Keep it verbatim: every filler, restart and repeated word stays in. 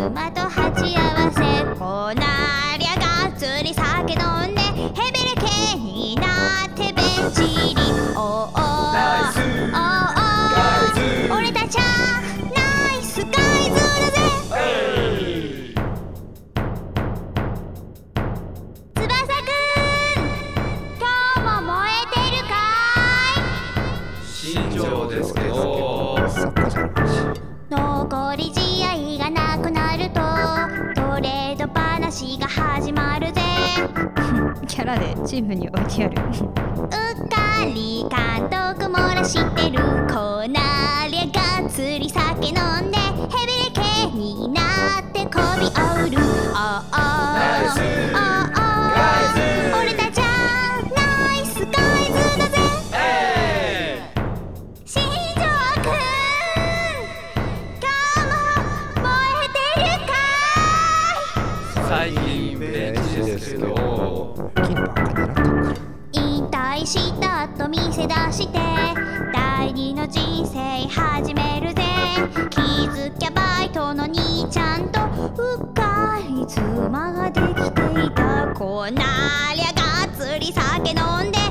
妻と鉢合わせ、こなりゃがっつり酒飲んでヘベレケになってべっちり。おおおお俺たちゃナイスガイズだぜ。翼くん、今日も燃えてるかい？ 新庄ですけど。 そこじゃん。 残り試合がなくなるとトレード話が始まるぜ。 キャラでチームに置いてやる。 うっかり監督漏らしてる。こなりゃがっつり酒飲んでヘベレケになってこびおる。おおおお俺たちゃナイスガイズだぜ。新庄くん、今日も燃えてるか最近ベンチですけど。 金ばっか狙ったから。 い？引退したと見せ出して第二の人生始めるぜ。気づきゃバイトの兄ちゃんとうっかり妻ができていた。こなりゃがっつり酒飲んで